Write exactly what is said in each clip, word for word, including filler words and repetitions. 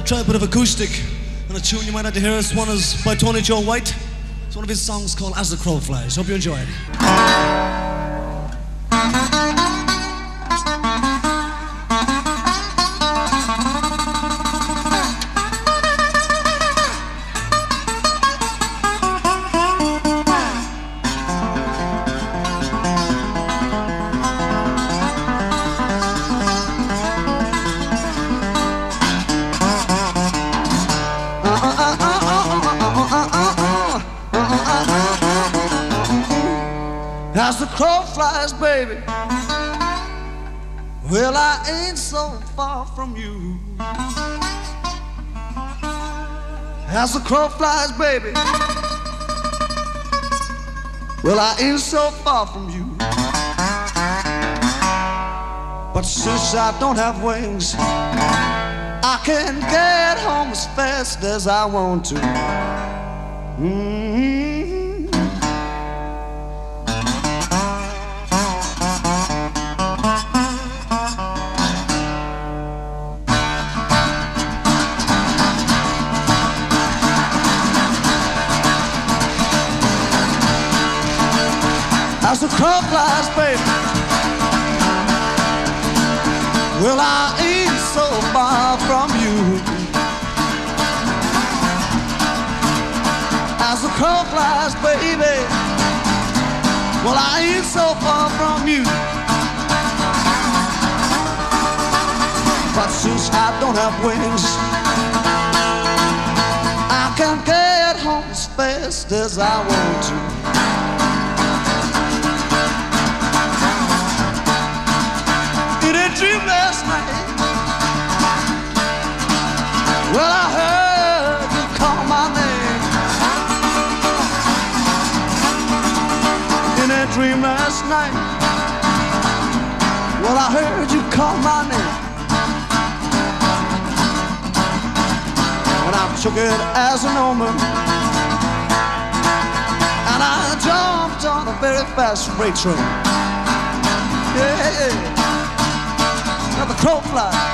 try a bit of acoustic on a tune you might have to hear. This one is by Tony Joe White. It's one of his songs called As the Crow Flies. Hope you enjoy it. As the crow flies, baby, well, I ain't so far from you. As the crow flies, baby, well, I ain't so far from you. But since I don't have wings, I can get home as fast as I want to. Mm-hmm. As the crow flies, baby, well, I ain't so far from you. As the crow flies, baby, well, I ain't so far from you. But since I don't have wings, I can get home as fast as I want to. Dream last night. Well, I heard you call my name. In a dream last night. Well, I heard you call my name. And I took it as an omen. And I jumped on a very fast freight train. Yeah, yeah. The crow flies.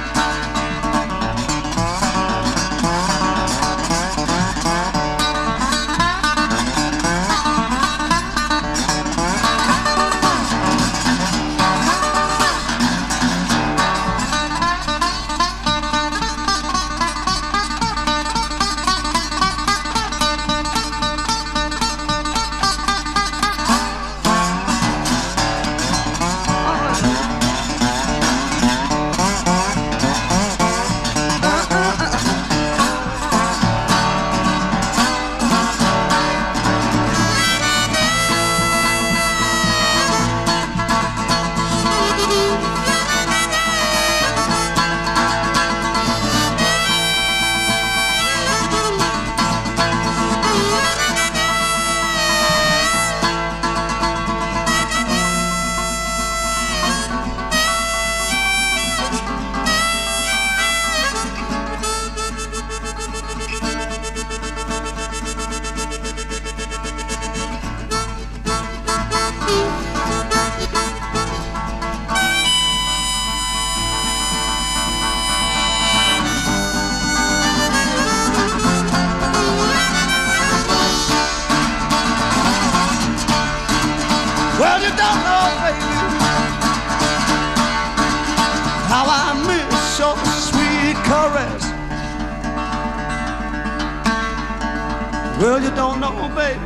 Well, you don't know, baby, how I miss your sweet caress. Well, you don't know, baby,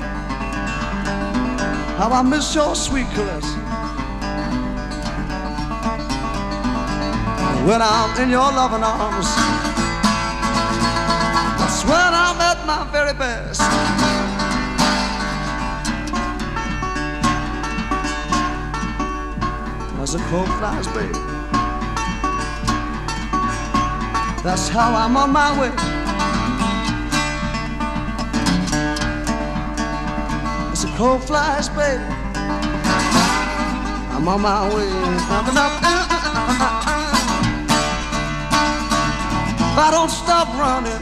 how I miss your sweet caress. When I'm in your loving arms, that's when I'm at my very best. As the crow flies, baby, that's how I'm on my way. As the crow flies, baby, I'm on my way. If I don't stop running,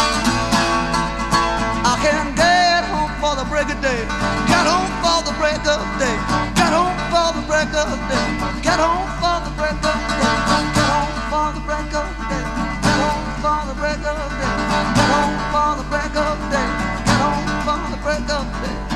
I can get home for the break of day. Get home for the break of day. Get home for the break of day. Get home for the break of day. Get home for the break of day. Get home for the break wake up, baby.